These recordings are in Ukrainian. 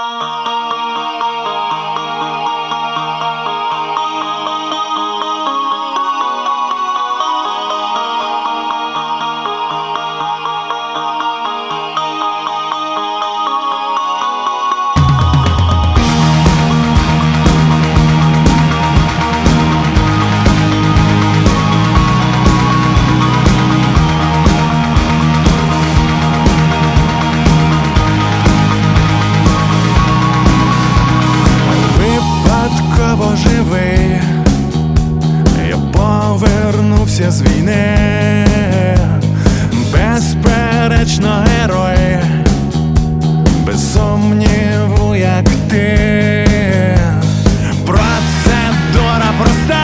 Я повернувся з війни, безперечно герой, без сумніву, як ти. Процедура проста,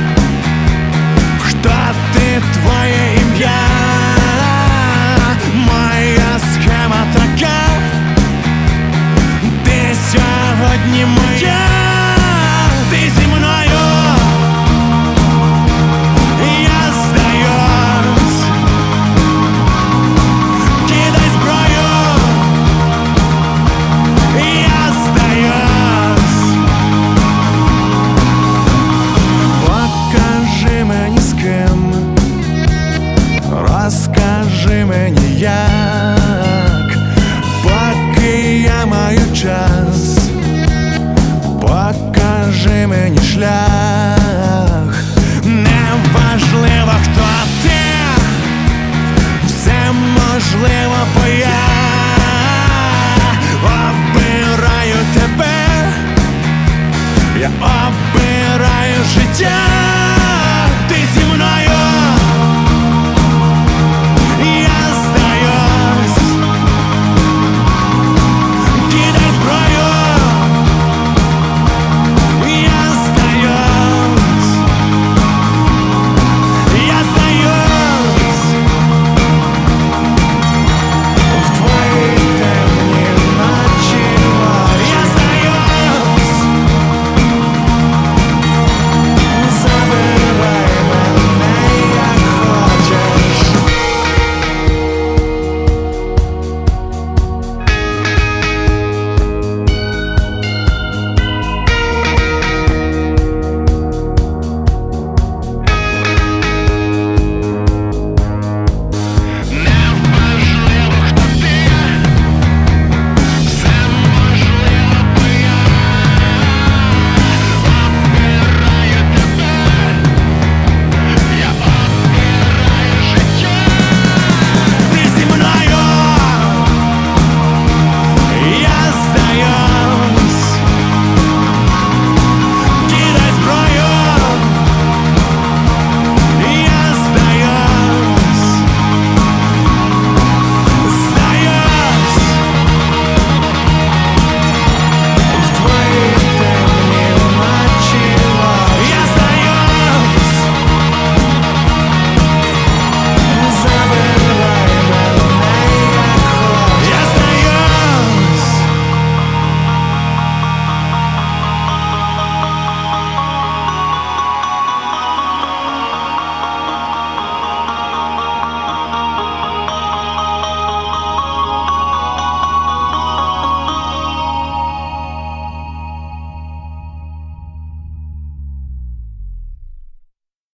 хто ти, твоє ім'я. Моя схема така, ти сьогодні моя. Ти зі мною, я здаюсь, кидай зброю, я здаюсь. Покажи мені з ким, розкажи мені як, поки я маю час. Покажи мені шлях.